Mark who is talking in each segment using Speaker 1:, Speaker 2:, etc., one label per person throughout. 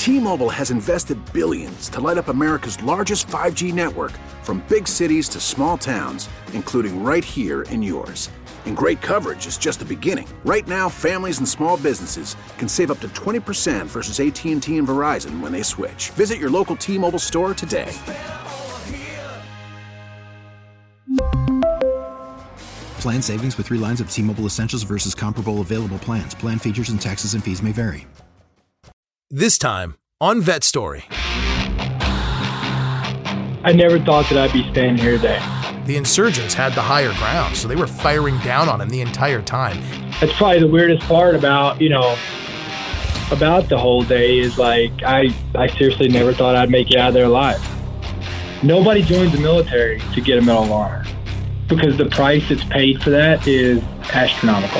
Speaker 1: T-Mobile has invested billions to light up America's largest 5G network, from big cities to small towns, including right here in yours. And great coverage is just the beginning. Right now, families and small businesses can save up to 20% versus AT&T and Verizon when they switch. Visit your local T-Mobile store today.
Speaker 2: Plan savings with 3 lines of T-Mobile Essentials versus comparable available plans. Plan features and taxes and fees may vary.
Speaker 3: This time on Vet Story.
Speaker 4: I never thought that I'd be standing here today.
Speaker 3: The insurgents had the higher ground, so they were firing down on him the entire time.
Speaker 4: That's probably the weirdest part about the whole day is I seriously never thought I'd make it out of there alive. Nobody joins the military to get a Medal of Honor because the price that's paid for that is astronomical.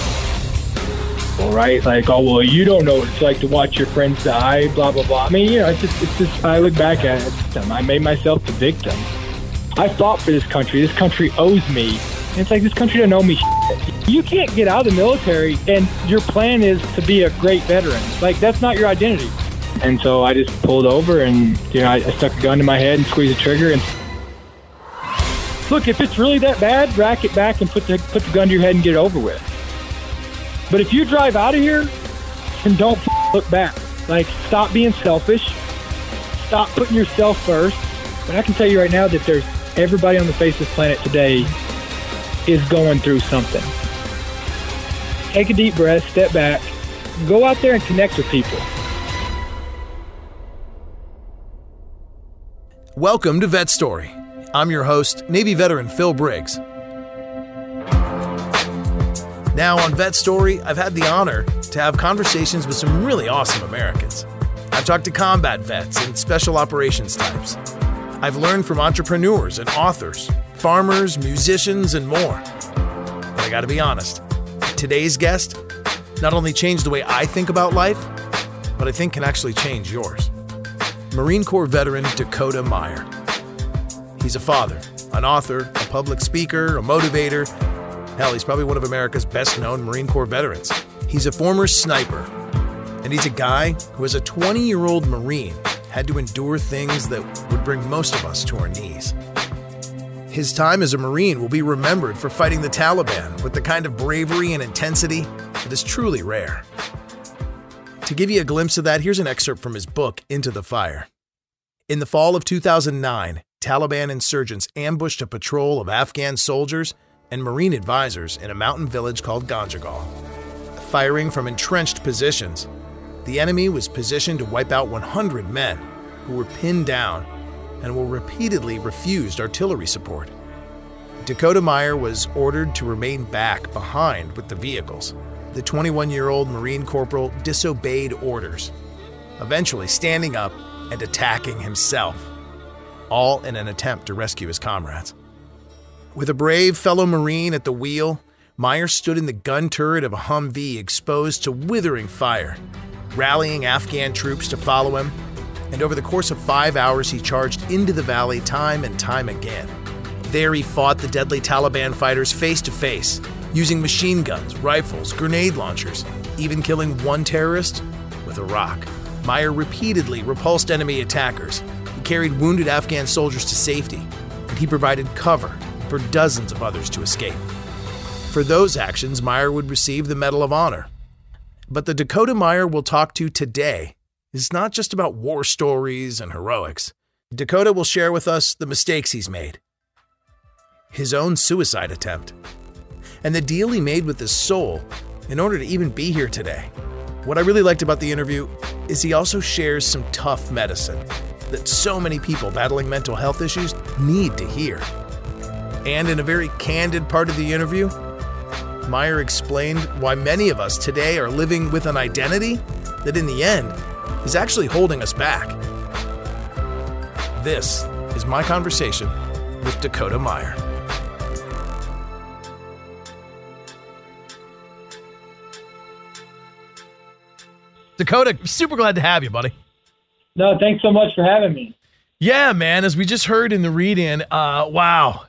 Speaker 4: Right? You don't know what it's like to watch your friends die, blah, blah, blah. I mean, it's just, I look back at it, I made myself the victim. I fought for this country. This country owes me. And it's like, this country doesn't owe me shit. You can't get out of the military and your plan is to be a great veteran. That's not your identity. And so I just pulled over and, I stuck a gun to my head and squeezed the trigger. And look, if it's really that bad, rack it back and put the gun to your head and get it over with. But if you drive out of here, then don't look back. Stop being selfish. Stop putting yourself first. But I can tell you right now that there's everybody on the face of this planet today is going through something. Take a deep breath, step back, go out there and connect with people.
Speaker 3: Welcome to Vet Story. I'm your host, Navy veteran Phil Briggs. Now on Vet Story, I've had the honor to have conversations with some really awesome Americans. I've talked to combat vets and special operations types. I've learned from entrepreneurs and authors, farmers, musicians, and more. But I gotta be honest, today's guest not only changed the way I think about life, but I think can actually change yours. Marine Corps veteran Dakota Meyer. He's a father, an author, a public speaker, a motivator. Hell, he's probably one of America's best-known Marine Corps veterans. He's a former sniper, and he's a guy who, as a 20-year-old Marine, had to endure things that would bring most of us to our knees. His time as a Marine will be remembered for fighting the Taliban with the kind of bravery and intensity that is truly rare. To give you a glimpse of that, here's an excerpt from his book, Into the Fire. In the fall of 2009, Taliban insurgents ambushed a patrol of Afghan soldiers and Marine advisors in a mountain village called Ganjgal. Firing from entrenched positions, the enemy was positioned to wipe out 100 men who were pinned down and were repeatedly refused artillery support. Dakota Meyer was ordered to remain back behind with the vehicles. The 21-year-old Marine Corporal disobeyed orders, eventually standing up and attacking himself, all in an attempt to rescue his comrades. With a brave fellow Marine at the wheel, Meyer stood in the gun turret of a Humvee exposed to withering fire, rallying Afghan troops to follow him, and over the course of 5 hours he charged into the valley time and time again. There he fought the deadly Taliban fighters face to face, using machine guns, rifles, grenade launchers, even killing one terrorist with a rock. Meyer repeatedly repulsed enemy attackers. He carried wounded Afghan soldiers to safety, and he provided cover for dozens of others to escape. For those actions, Meyer would receive the Medal of Honor. But the Dakota Meyer we'll talk to today is not just about war stories and heroics. Dakota will share with us the mistakes he's made, his own suicide attempt, and the deal he made with his soul in order to even be here today. What I really liked about the interview is he also shares some tough medicine that so many people battling mental health issues need to hear. And in a very candid part of the interview, Meyer explained why many of us today are living with an identity that in the end is actually holding us back. This is my conversation with Dakota Meyer. Dakota, super glad to have you, buddy.
Speaker 4: No, thanks so much for having me.
Speaker 3: Yeah, man, as we just heard in the read-in, wow.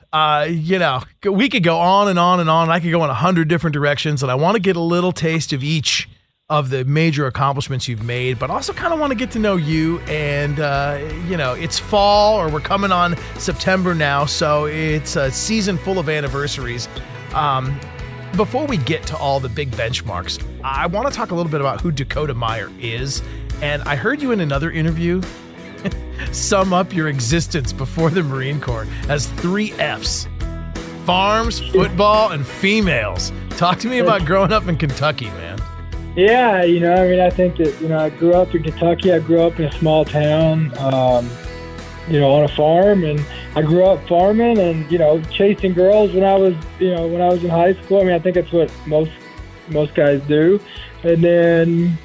Speaker 3: We could go on and on and on. I could go in 100 different directions, and I want to get a little taste of each of the major accomplishments you've made, but also kind of want to get to know you. And, it's fall, or we're coming on September now, so it's a season full of anniversaries. Before we get to all the big benchmarks, I want to talk a little bit about who Dakota Meyer is. And I heard you in another interview sum up your existence before the Marine Corps as 3 Fs: farms, football, and females. Talk to me about growing up in Kentucky, man.
Speaker 4: Yeah, I think that, I grew up in Kentucky. I grew up in a small town, on a farm, and I grew up farming and, chasing girls when I was in high school. I mean, I think that's what most guys do. And then,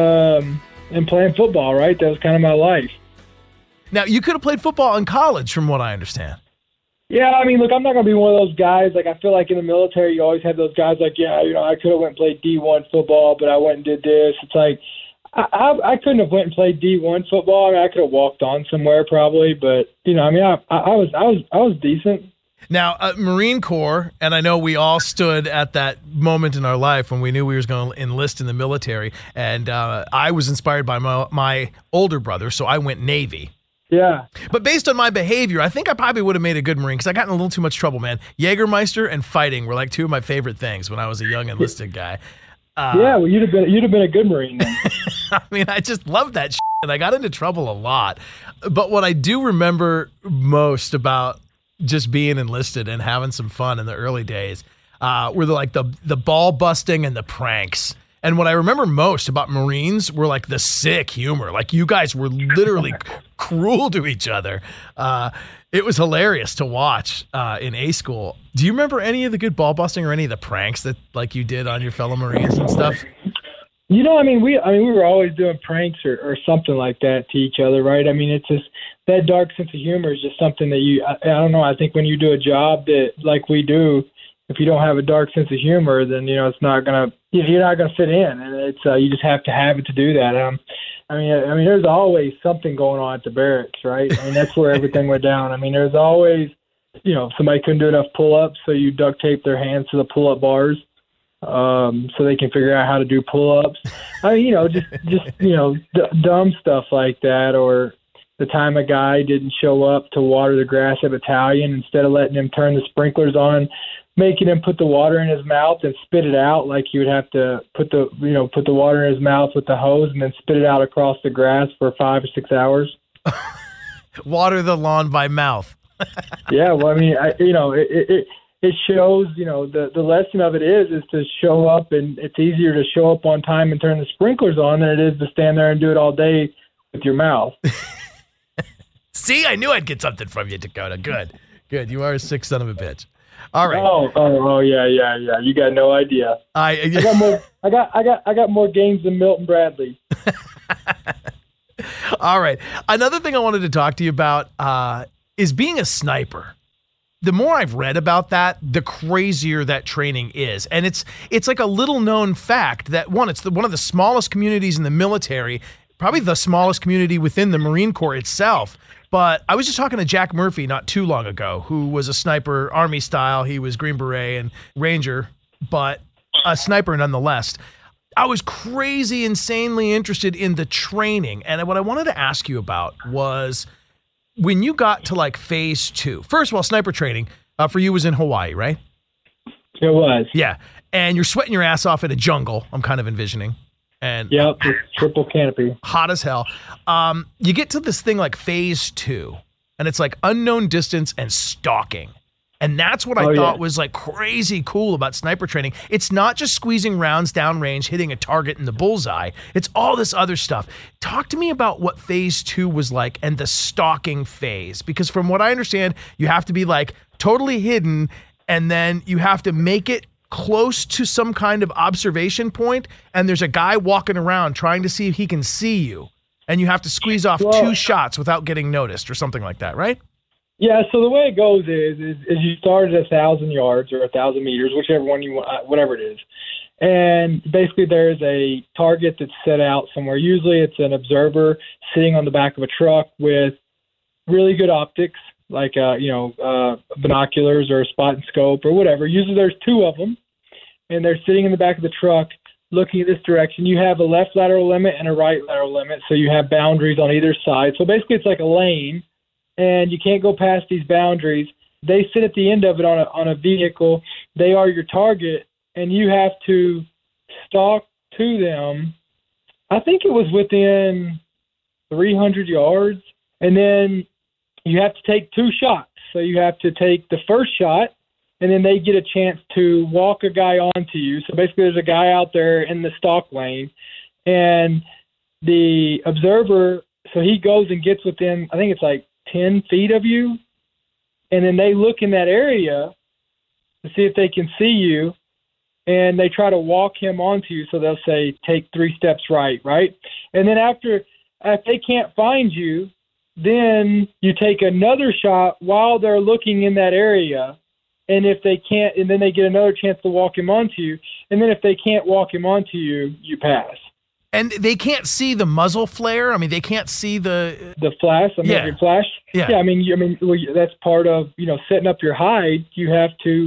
Speaker 4: and playing football, right? That was kind of my life.
Speaker 3: Now, you could have played football in college, from what I understand.
Speaker 4: Yeah, I mean, look, I'm not going to be one of those guys. Like, I feel like in the military, you always have those guys like, I could have went and played D1 football, but I went and did this. It's like, I couldn't have went and played D1 football. I mean, I could have walked on somewhere probably, but, I was decent.
Speaker 3: Now, Marine Corps, and I know we all stood at that moment in our life when we knew we was going to enlist in the military, and I was inspired by my older brother, so I went Navy.
Speaker 4: Yeah.
Speaker 3: But based on my behavior, I think I probably would have made a good Marine because I got in a little too much trouble, man. Jägermeister and fighting were like 2 of my favorite things when I was a young enlisted guy.
Speaker 4: Well, you'd have been a good Marine then.
Speaker 3: I mean, I just loved that shit, and I got into trouble a lot. But what I do remember most about just being enlisted and having some fun in the early days were the ball busting and the pranks. And what I remember most about Marines were like the sick humor. Like, you guys were literally cruel to each other. It was hilarious to watch in A school. Do you remember any of the good ball busting or any of the pranks that like you did on your fellow Marines and stuff?
Speaker 4: We were always doing pranks or something like that to each other, right? I mean, it's just that dark sense of humor is just something that I don't know. I think when you do a job that like we do, if you don't have a dark sense of humor, then you're not gonna fit in, and it's you just have to have it to do that. I mean, there's always something going on at the barracks, right? I mean, that's where everything went down. I mean, there's always, somebody couldn't do enough pull-ups, so you duct tape their hands to the pull-up bars, so they can figure out how to do pull-ups. I mean, dumb stuff like that, or the time a guy didn't show up to water the grass at battalion, instead of letting him turn the sprinklers on, making him put the water in his mouth and spit it out, like you would have to put the water in his mouth with the hose and then spit it out across the grass for 5 or 6 hours.
Speaker 3: Water the lawn by mouth.
Speaker 4: Yeah, well, I mean, it shows, the lesson of it is to show up, and it's easier to show up on time and turn the sprinklers on than it is to stand there and do it all day with your mouth.
Speaker 3: See, I knew I'd get something from you, Dakota. Good. You are a sick son of a bitch. All right.
Speaker 4: Oh, yeah. You got no idea. I got more games than Milton Bradley.
Speaker 3: All right. Another thing I wanted to talk to you about is being a sniper. The more I've read about that, the crazier that training is. And it's like a little known fact that it's one of the smallest communities in the military, probably the smallest community within the Marine Corps itself. But I was just talking to Jack Murphy not too long ago, who was a sniper, Army style. He was Green Beret and Ranger, but a sniper nonetheless. I was crazy, insanely interested in the training. And what I wanted to ask you about was when you got to like phase 2. First of all, sniper training for you was in Hawaii, right?
Speaker 4: It was.
Speaker 3: Yeah. And you're sweating your ass off in a jungle, I'm kind of envisioning. And
Speaker 4: yep, triple canopy.
Speaker 3: Hot as hell. You get to this thing like phase 2, and it's like unknown distance and stalking. And that's what I thought was like crazy cool about sniper training. It's not just squeezing rounds downrange, hitting a target in the bullseye. It's all this other stuff. Talk to me about what phase 2 was like and the stalking phase. Because from what I understand, you have to be like totally hidden, and then you have to make it close to some kind of observation point, and there's a guy walking around trying to see if he can see you, and you have to squeeze off 2 shots without getting noticed or something like that, right?
Speaker 4: Yeah, so the way it goes is you start at 1,000 yards or 1,000 meters, whichever one you want, whatever it is. And basically there's a target that's set out somewhere. Usually it's an observer sitting on the back of a truck with really good optics, like binoculars or a spot and scope or whatever. Usually there's 2 of them, and they're sitting in the back of the truck looking at this direction. You have a left lateral limit and a right lateral limit, so you have boundaries on either side. So basically it's like a lane, and you can't go past these boundaries. They sit at the end of it on a vehicle. They are your target, and you have to stalk to them. I think it was within 300 yards, and then you have to take 2 shots. So you have to take the first shot, and then they get a chance to walk a guy onto you. So basically there's a guy out there in the stalk lane, and the observer, so he goes and gets within, I think it's like 10 feet of you, and then they look in that area to see if they can see you, and they try to walk him onto you. So they'll say, take 3 steps right? And then if they can't find you, then you take another shot while they're looking in that area. And if they can't, and then they get another chance to walk him onto you. And then if they can't walk him onto you, you pass.
Speaker 3: And they can't see the muzzle flare? I mean, they can't see the
Speaker 4: flash? Your flash?
Speaker 3: Yeah.
Speaker 4: Yeah, I mean, that's part of, setting up your hide. You have to,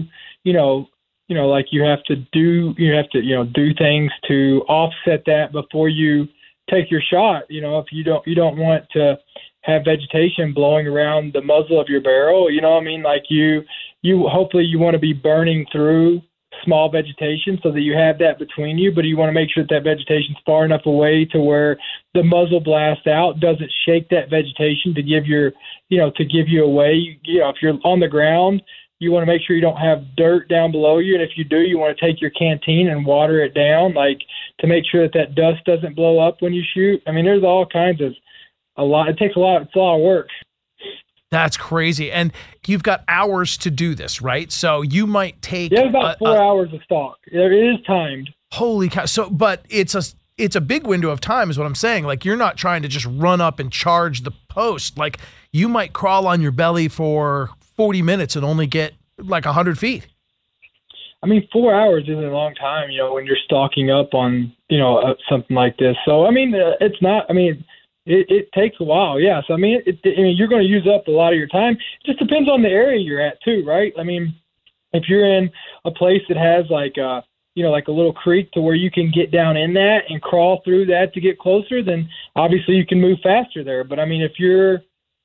Speaker 4: like you have to do things to offset that before you take your shot. If you don't want to have vegetation blowing around the muzzle of your barrel, like you hopefully you want to be burning through small vegetation so that you have that between you, but you want to make sure that vegetation's far enough away to where the muzzle blast out doesn't shake that vegetation to give you away. If you're on the ground, you want to make sure you don't have dirt down below you, and if you do, you want to take your canteen and water it down, like to make sure that dust doesn't blow up when you shoot. I mean, there's all kinds of it takes a lot. It's a lot of work.
Speaker 3: That's crazy. And you've got hours to do this, right? So you might take
Speaker 4: about 4 hours of stalk. It is timed.
Speaker 3: Holy cow. So, but it's a big window of time is what I'm saying. Like, you're not trying to just run up and charge the post. Like, you might crawl on your belly for 40 minutes and only get like 100 feet.
Speaker 4: I mean, 4 hours isn't a long time, when you're stalking up on, something like this. So, I mean, it's not, I mean, it takes a while, yeah. So, I mean, you're going to use up a lot of your time. It just depends on the area you're at, too, right? I mean, if you're in a place that has like a little creek to where you can get down in that and crawl through that to get closer, then obviously you can move faster there. But, I mean, if you're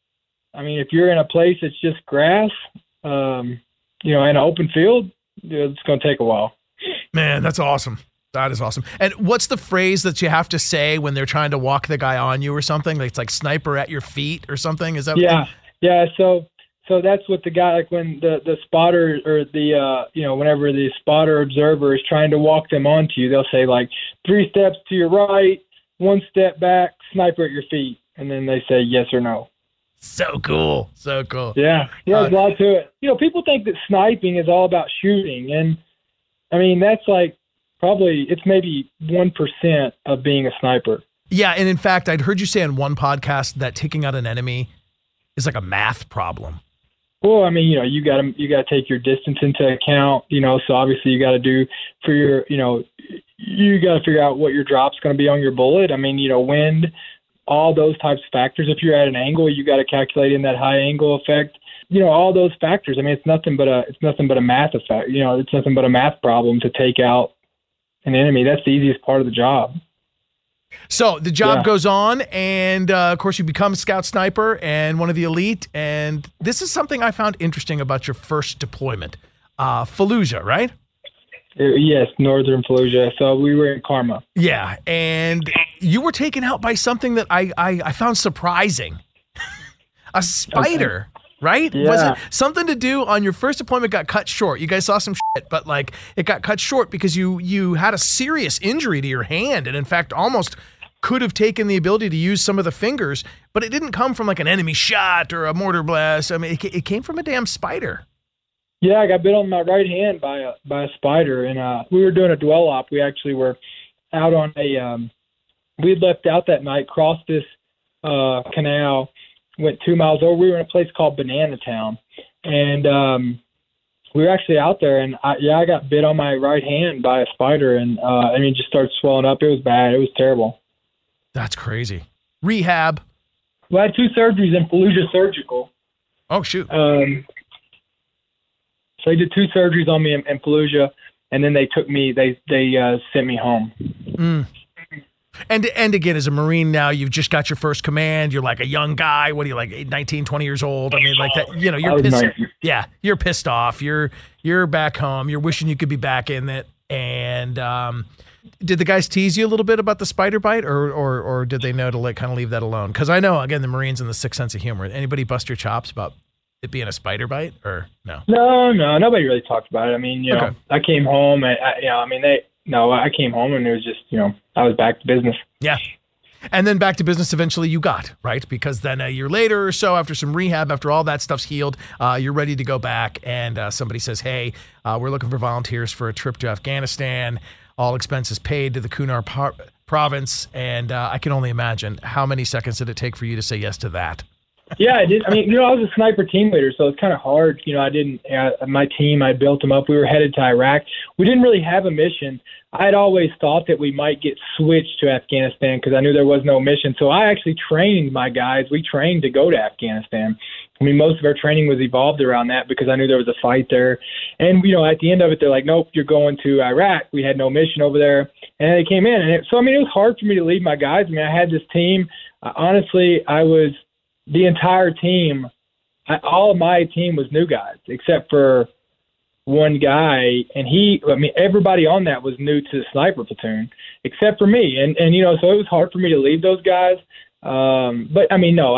Speaker 4: in a place that's just grass, in an open field, it's going to take a while.
Speaker 3: Man, that's awesome. That is awesome. And what's the phrase that you have to say when they're trying to walk the guy on you or something? Like, it's like sniper at your feet or something? Is that?
Speaker 4: Yeah. Yeah. So that's what the guy, like when the spotter or whenever the spotter observer is trying to walk them onto you, they'll say like 3 steps to your right, 1 step back, sniper at your feet. And then they say yes or no.
Speaker 3: So cool. So cool.
Speaker 4: Yeah. Yeah. There's a lot to it. People think that sniping is all about shooting. And I mean, that's like, probably it's maybe 1% of being a sniper.
Speaker 3: Yeah, and in fact, I'd heard you say on one podcast that taking out an enemy is like a math problem.
Speaker 4: Well, I mean, you got to take your distance into account. So obviously you got to do for your, you got to figure out what your drop's going to be on your bullet. I mean, wind, all those types of factors. If you're at an angle, you got to calculate in that high angle effect. All those factors. I mean, it's nothing but a math effect. It's nothing but a math problem to take out an enemy. That's the easiest part of the job.
Speaker 3: So the job goes on, and of course you become a scout sniper and one of the elite. And this is something I found interesting about your first deployment, Fallujah, right?
Speaker 4: Yes, northern Fallujah. So we were in Karma.
Speaker 3: Yeah, and you were taken out by something that I found surprising. A spider. Okay. Right?
Speaker 4: Yeah.
Speaker 3: Was it something to do on your first deployment got cut short? You guys saw some shit, but like it got cut short because you had a serious injury to your hand, and in fact almost could have taken the ability to use some of the fingers, but it didn't come from like an enemy shot or a mortar blast. I mean, it came from a damn spider.
Speaker 4: Yeah, I got bit on my right hand by a spider, and we were doing a dwell op. We actually were out on we had left out that night, crossed this canal, went 2 miles over. We were in a place called Banana Town, and we were actually out there, and I got bit on my right hand by a spider, and just started swelling up. It was bad. It was terrible.
Speaker 3: That's crazy. Rehab.
Speaker 4: Well, I had 2 surgeries in Fallujah Surgical.
Speaker 3: Oh, shoot.
Speaker 4: So they did 2 surgeries on me in Fallujah, and then they took me. They sent me home.
Speaker 3: Mm. And again, as a Marine now, you've just got your first command. You're like a young guy. What are you, like 19, 20 years old? I mean, like that. You know, you're pissed. Yeah, you're pissed off. You're back home. You're wishing you could be back in it. And did the guys tease you a little bit about the spider bite, or did they know to kind of leave that alone? Because I know, again, the Marines and the sixth sense of humor. Anybody bust your chops about it being a spider bite, or no?
Speaker 4: No, nobody really talked about it. I mean, you know, I came home. I came home and it was just, I was back to business.
Speaker 3: Yeah. And then back to business eventually you got, right? Because then a year later or so, after some rehab, after all that stuff's healed, you're ready to go back. And somebody says, hey, we're looking for volunteers for a trip to Afghanistan. All expenses paid to the Kunar province. And I can only imagine, how many seconds did it take for you to say yes to that?
Speaker 4: Yeah, I did. I mean, I was a sniper team leader, so it's kind of hard. My team, I built them up. We were headed to Iraq. We didn't really have a mission. I'd always thought that we might get switched to Afghanistan because I knew there was no mission. So I actually trained my guys. We trained to go to Afghanistan. I mean, most of our training was evolved around that because I knew there was a fight there. And, at the end of it, they're like, nope, you're going to Iraq. We had no mission over there. And they came in. And it was hard for me to leave my guys. I mean, I had this team. Honestly, the entire team, all of my team was new guys, except for one guy, and everybody on that was new to the sniper platoon, except for me, and so it was hard for me to leave those guys. But I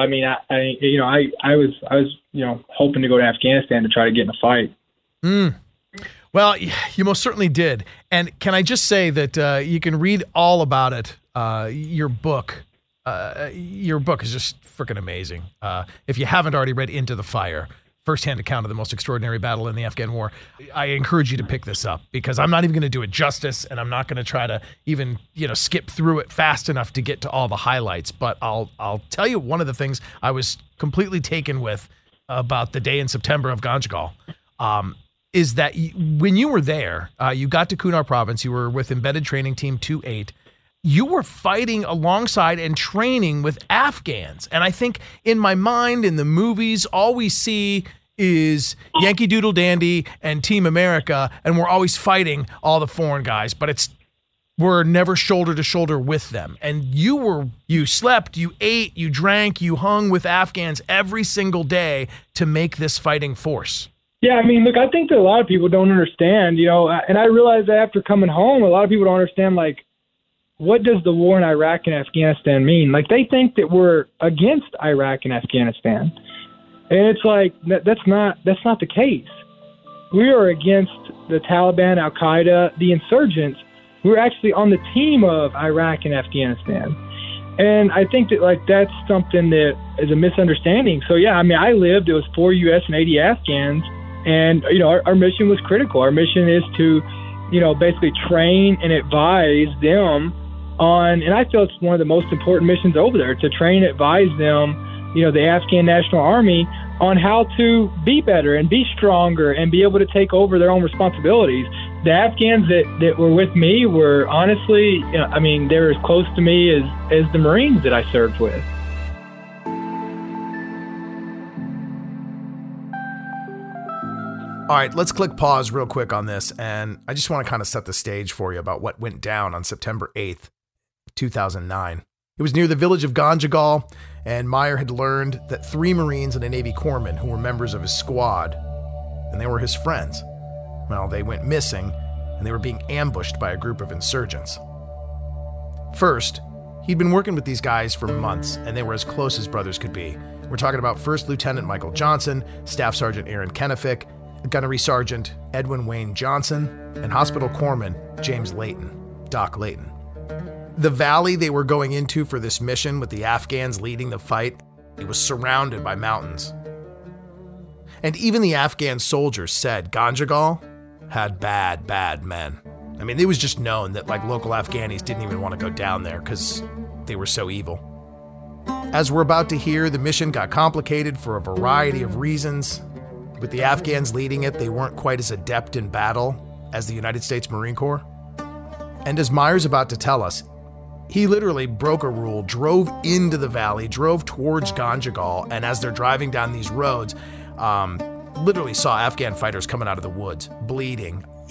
Speaker 4: was hoping to go to Afghanistan to try to get in a fight.
Speaker 3: Mm. Well, you most certainly did, and can I just say that you can read all about it. Your book is just freaking amazing. If you haven't already read Into the Fire, firsthand account of the most extraordinary battle in the Afghan war, I encourage you to pick this up because I'm not even going to do it justice, and I'm not going to try to even skip through it fast enough to get to all the highlights. But I'll tell you one of the things I was completely taken with about the day in September of Ganjgal is that when you were there, you got to Kunar province, you were with Embedded Training Team 28. You were fighting alongside and training with Afghans. And I think in my mind, in the movies, all we see is Yankee Doodle Dandy and Team America, and we're always fighting all the foreign guys, but we're never shoulder to shoulder with them. And you slept, you ate, you drank, you hung with Afghans every single day to make this fighting force.
Speaker 4: Yeah, I mean, look, I think that a lot of people don't understand, and I realized that after coming home, a lot of people don't understand, what does the war in Iraq and Afghanistan mean? They think that we're against Iraq and Afghanistan. And it's like, that's not the case. We are against the Taliban, Al-Qaeda, the insurgents. We're actually on the team of Iraq and Afghanistan. And I think that, that's something that is a misunderstanding. So, yeah, I mean, it was 4 U.S. and 80 Afghans. And, our mission was critical. Our mission is to, basically train and advise them and I feel it's one of the most important missions over there, to train and advise them, the Afghan National Army, on how to be better and be stronger and be able to take over their own responsibilities. The Afghans that were with me were honestly, they're as close to me as the Marines that I served with.
Speaker 3: All right, let's click pause real quick on this, and I just want to kind of set the stage for you about what went down on September 8th, 2009. It was near the village of Ganjgal, and Meyer had learned that 3 Marines and a Navy corpsman who were members of his squad, and they were his friends, well, they went missing, and they were being ambushed by a group of insurgents. First, he'd been working with these guys for months, and they were as close as brothers could be. We're talking about First Lieutenant Michael Johnson, Staff Sergeant Aaron Kenefick, Gunnery Sergeant Edwin Wayne Johnson, and Hospital Corpsman James Layton, Doc Layton. The valley they were going into for this mission, with the Afghans leading the fight, it was surrounded by mountains. And even the Afghan soldiers said Ganjgal had bad men. I mean, it was just known that local Afghanis didn't even want to go down there because they were so evil. As we're about to hear, the mission got complicated for a variety of reasons. With the Afghans leading it, they weren't quite as adept in battle as the United States Marine Corps. And as Meyer's about to tell us, he literally broke a rule, drove into the valley, drove towards Ganjgal, and as they're driving down these roads, literally saw Afghan fighters coming out of the woods, bleeding.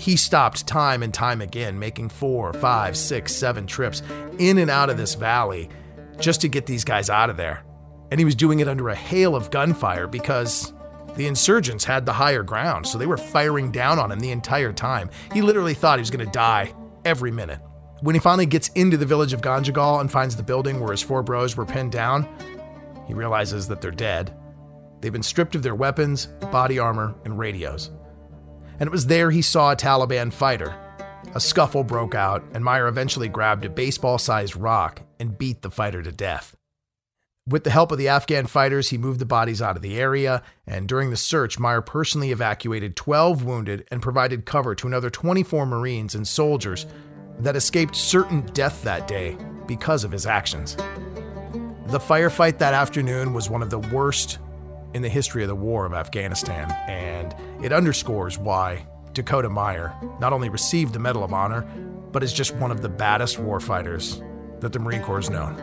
Speaker 3: he stopped time and time again, making 4, 5, 6, 7 trips in and out of this valley just to get these guys out of there. And he was doing it under a hail of gunfire because the insurgents had the higher ground, so they were firing down on him the entire time. He literally thought he was going to die every minute. When he finally gets into the village of Ganjgal and finds the building where his 4 bros were pinned down, he realizes that they're dead. They've been stripped of their weapons, body armor, and radios. And it was there he saw a Taliban fighter. A scuffle broke out, and Meyer eventually grabbed a baseball-sized rock and beat the fighter to death. With the help of the Afghan fighters, he moved the bodies out of the area, and during the search, Meyer personally evacuated 12 wounded and provided cover to another 24 Marines and soldiers that escaped certain death that day because of his actions. The firefight that afternoon was one of the worst in the history of the war of Afghanistan, and it underscores why Dakota Meyer not only received the Medal of Honor, but is just one of the baddest warfighters that the Marine Corps has known.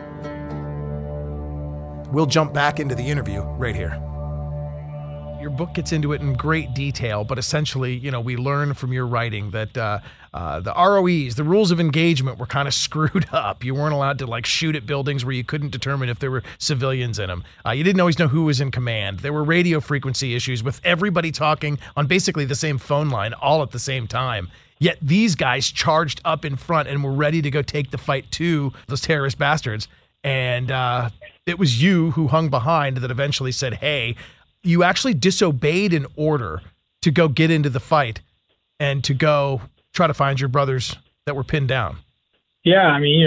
Speaker 3: We'll jump back into the interview right here. Your book gets into it in great detail, but essentially, we learn from your writing that the ROEs, the rules of engagement, were kind of screwed up. You weren't allowed to shoot at buildings where you couldn't determine if there were civilians in them. You didn't always know who was in command. There were radio frequency issues with everybody talking on basically the same phone line all at the same time. Yet these guys charged up in front and were ready to go take the fight to those terrorist bastards. And it was you who hung behind that eventually said, hey, you actually disobeyed an order to go get into the fight and to go try to find your brothers that were pinned down. Yeah,
Speaker 4: I mean,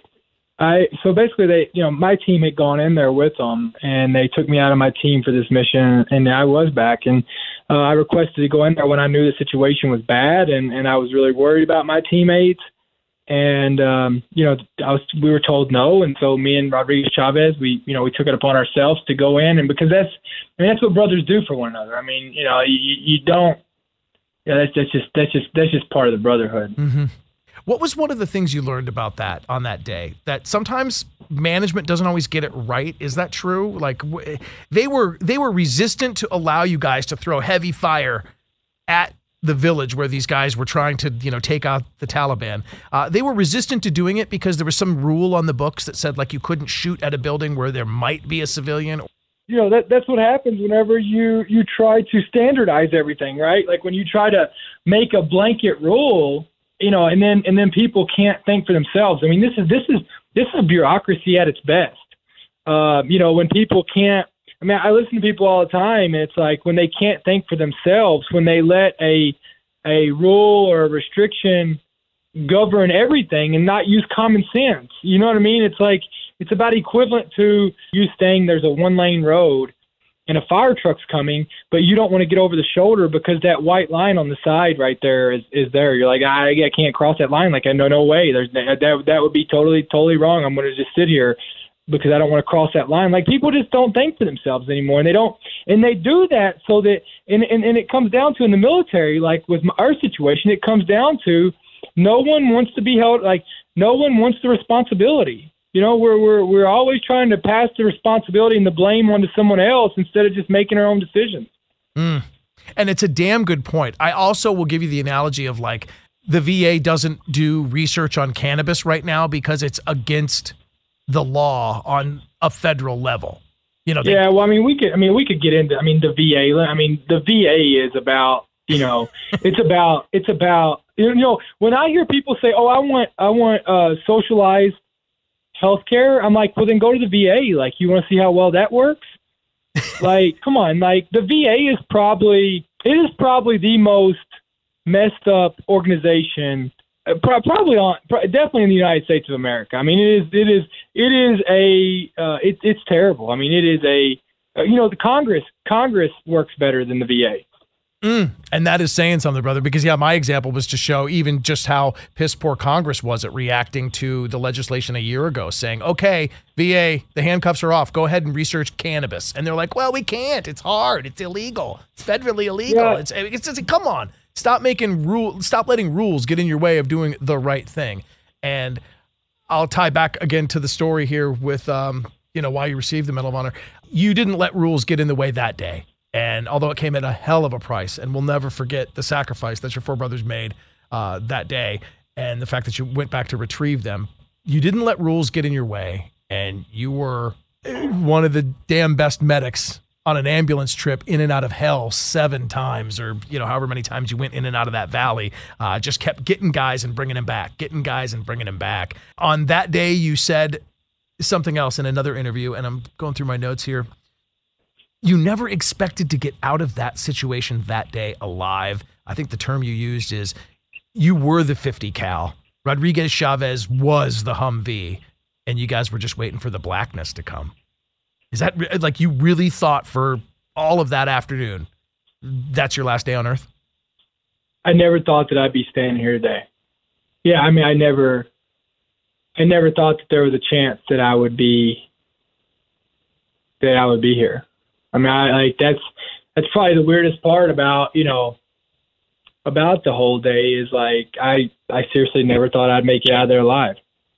Speaker 4: so basically my team had gone in there with them, and they took me out of my team for this mission, and I was back, and I requested to go in there when I knew the situation was bad, and I was really worried about my teammates. And, we were told no. And so me and Rodriguez Chavez, we took it upon ourselves to go in. And because that's what brothers do for one another. I mean, you don't, that's just part of the brotherhood.
Speaker 3: Mm-hmm. What was one of the things you learned about that on that day? That sometimes management doesn't always get it right. Is that true? They were resistant to allow you guys to throw heavy fire at the village where these guys were trying to, take out the Taliban. They were resistant to doing it because there was some rule on the books that said you couldn't shoot at a building where there might be a civilian.
Speaker 4: That's what happens whenever you try to standardize everything, right? Like when you try to make a blanket rule, and then people can't think for themselves. I mean, this is bureaucracy at its best. When people can't. I mean, I listen to people all the time, and it's like when they can't think for themselves, when they let a rule or a restriction govern everything and not use common sense. You know what I mean? It's about equivalent to you saying there's a 1-lane road and a fire truck's coming, but you don't want to get over the shoulder because that white line on the side right there is there. You're like, I can't cross that line. No way. That would be totally wrong. I'm going to just sit here because I don't want to cross that line. People just don't think for themselves anymore, and they do that so that, and it comes down to in the military, with our situation, it comes down to no one wants to be held, no one wants the responsibility. We're always trying to pass the responsibility and the blame onto someone else instead of just making our own decisions.
Speaker 3: And it's a damn good point. I also will give you the analogy of the VA doesn't do research on cannabis right now because it's against the law on a federal level. We could get into, the VA. The VA is about, it's about, when I hear people say, oh, I want socialized healthcare, I'm like, well, then go to the VA. You want to see how well that works? Come on, the VA is probably the most messed up organization definitely in the United States of America. I mean, it's terrible. I mean, it is the Congress works better than the VA. And that is saying something, brother, because my example was to show even just how piss poor Congress was at reacting to the legislation a year ago, saying, okay, VA, the handcuffs are off. Go ahead and research cannabis. And they're like, well, we can't. It's hard. It's illegal. It's federally illegal. Yeah. It's just, come on. Stop letting rules get in your way of doing the right thing. And I'll tie back again to the story here with, why you received the Medal of Honor. You didn't let rules get in the way that day. And although it came at a hell of a price, and we'll never forget the sacrifice that your four brothers made that day, and the fact that you went back to retrieve them, you didn't let rules get in your way, and you were one of the damn best medics on an ambulance trip in and out of hell 7 times, or however many times you went in and out of that valley. Just kept getting guys and bringing them back, On that day, you said something else in another interview, and I'm going through my notes here. You never expected to get out of that situation that day alive. I think the term you used is you were the 50 cal. Rodriguez Chavez was the Humvee, and you guys were just waiting for the blackness to come. Is that like you really thought for all of that afternoon, that's your last day on Earth?
Speaker 4: I never thought that I'd be standing here today. Yeah, I mean, I never thought that there was a chance that I would be here. I mean, that's probably the weirdest part about about the whole day is like I seriously never thought I'd make it out of there alive.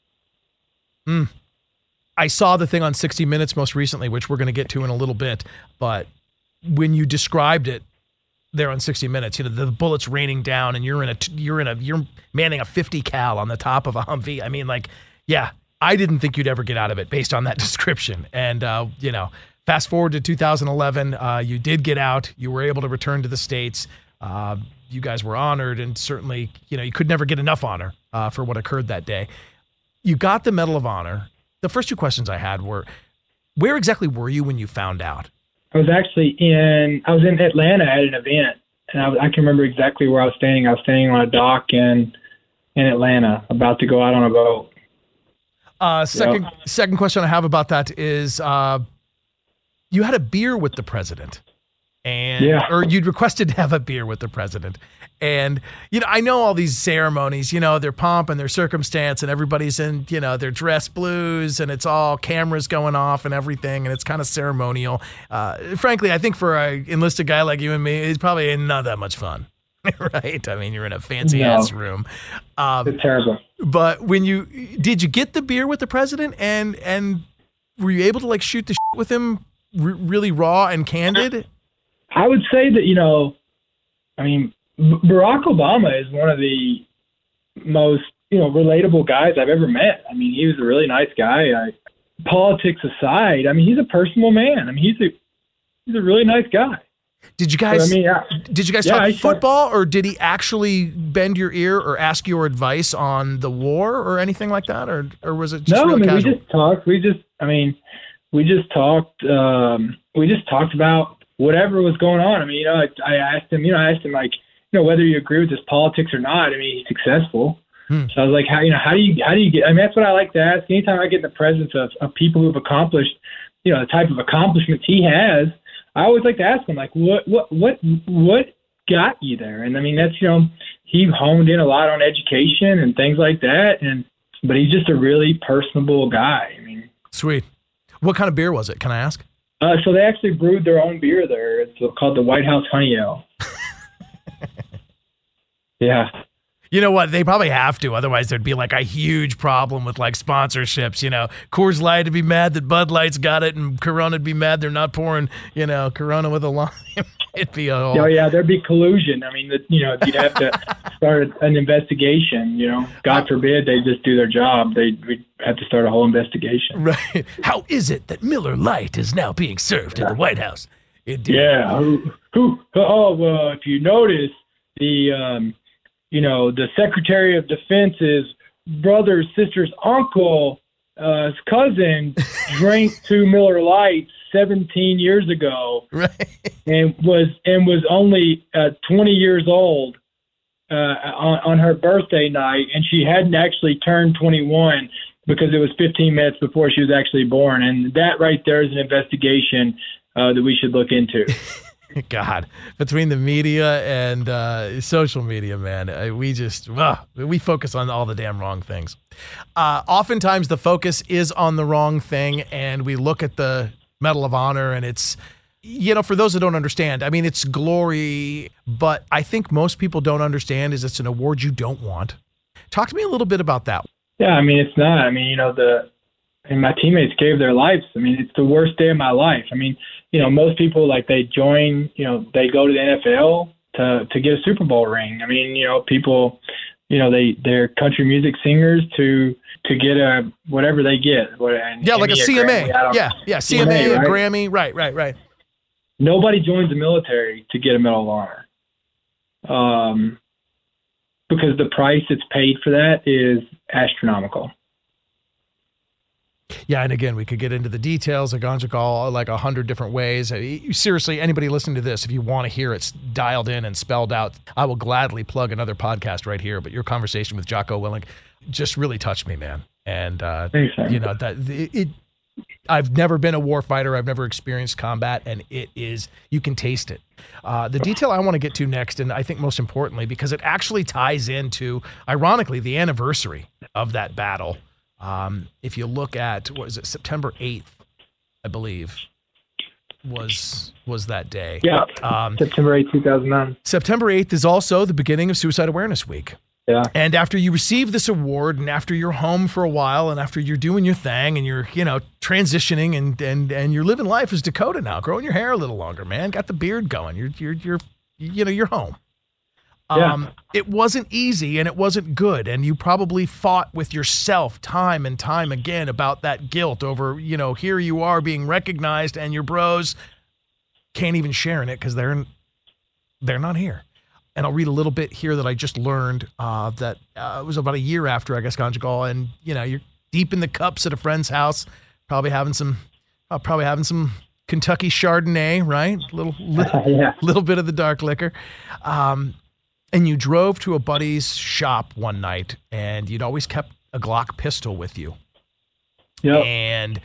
Speaker 3: I saw the thing on 60 Minutes most recently, which we're going to get to in a little bit, but when you described it there on 60 Minutes, the bullets raining down and you're manning a 50 cal on the top of a Humvee. I mean, I didn't think you'd ever get out of it based on that description. And fast forward to 2011, you did get out. You were able to return to the States. You guys were honored, and certainly, you could never get enough honor for what occurred that day. You got the Medal of Honor. The first 2 questions I had were, where exactly were you when you found out?
Speaker 4: I was in Atlanta at an event, and I can remember exactly where I was standing. I was standing on a dock in Atlanta, about to go out on a boat.
Speaker 3: Second question I have about that is, you had a beer with the president, or you'd requested to have a beer with the president. And, I know all these ceremonies, their pomp and their circumstance, and everybody's in, their dress blues, and it's all cameras going off and everything, and it's kind of ceremonial. Frankly, I think for an enlisted guy like you and me, it's probably not that much fun, right? I mean, you're in a fancy-ass room.
Speaker 4: It's terrible.
Speaker 3: But did you get the beer with the president, and were you able to, shoot the shit with him really raw and candid?
Speaker 4: I would say that, Barack Obama is one of the most, relatable guys I've ever met. I mean, he was a really nice guy. Politics aside, I mean, he's a personal man. I mean, he's a really nice guy.
Speaker 3: Did you guys talk football, or did he actually bend your ear or ask your advice on the war or anything like that? Or was it just real casual?
Speaker 4: We just talked about whatever was going on. I mean, I asked him, whether you agree with his politics or not. I mean, he's successful. So I was like, how do you get, I mean, that's what I like to ask. Anytime I get in the presence of people who've accomplished, the type of accomplishments he has, I always like to ask him, what got you there? And I mean, that's, he honed in a lot on education and things like that. But he's just a really personable guy. I mean,
Speaker 3: sweet. What kind of beer was it? Can I ask?
Speaker 4: So they actually brewed their own beer there. It's called the White House Honey Ale. Yeah.
Speaker 3: You know what? They probably have to. Otherwise, there'd be a huge problem with sponsorships. Coors Light would be mad that Bud Light's got it, and Corona would be mad they're not pouring, Corona with a lime. It'd be a whole... Oh, yeah,
Speaker 4: there'd be collusion. I mean, you'd have to start an investigation. God forbid they just do their job. We'd have to start a whole investigation.
Speaker 3: Right. How is it that Miller Lite is now being served in the White House?
Speaker 4: Yeah. If you notice, the Secretary of Defense's brother's sister's uncle's cousin drank 2 Miller Lights 17 years ago,
Speaker 3: right?
Speaker 4: and was only 20 years old on her birthday night, and she hadn't actually turned 21 because it was 15 minutes before she was actually born. And that right there is an investigation that we should look into.
Speaker 3: God, between the media and social media, man, we focus on all the damn wrong things. Oftentimes the focus is on the wrong thing, and we look at the Medal of Honor, and it's, for those that don't understand, I mean, it's glory, but I think most people don't understand is it's an award you don't want. Talk to me a little bit about that.
Speaker 4: Yeah, I mean, it's not. I mean, and my teammates gave their lives. I mean, it's the worst day of my life. I mean, most people, like, they join, they go to the NFL to get a Super Bowl ring. I mean, people, they're country music singers to get a whatever they get.
Speaker 3: Like a CMA. CMA, right? A Grammy. Right.
Speaker 4: Nobody joins the military to get a Medal of Honor. Because the price that's paid for that is astronomical.
Speaker 3: Yeah, and again, we could get into the details of Ganjgal like 100 different ways. Seriously, anybody listening to this, if you want to hear it dialed in and spelled out, I will gladly plug another podcast right here. But your conversation with Jocko Willink just really touched me, man. And I've never been a war fighter. I've never experienced combat, and you can taste it. The detail I want to get to next, and I think most importantly, because it actually ties into, ironically, the anniversary of that battle. If you look at, September 8th, I believe, was that day.
Speaker 4: Yeah, September 8th, 2009.
Speaker 3: September 8th is also the beginning of Suicide Awareness Week.
Speaker 4: Yeah.
Speaker 3: And after you receive this award, and after you're home for a while, and after you're doing your thing, and you're, transitioning, and you're living life as Dakota now, growing your hair a little longer, man, got the beard going. You're home.
Speaker 4: Yeah.
Speaker 3: It wasn't easy, and it wasn't good, and you probably fought with yourself time and time again about that guilt over, here you are being recognized, and your bros can't even share in it because they're not here. And I'll read a little bit here that I just learned that it was about a year after, I guess, Ganjgal, and you're deep in the cups at a friend's house, probably having some Kentucky Chardonnay, right? Little bit of the dark liquor. And you drove to a buddy's shop one night, and you'd always kept a Glock pistol with you.
Speaker 4: Yep.
Speaker 3: And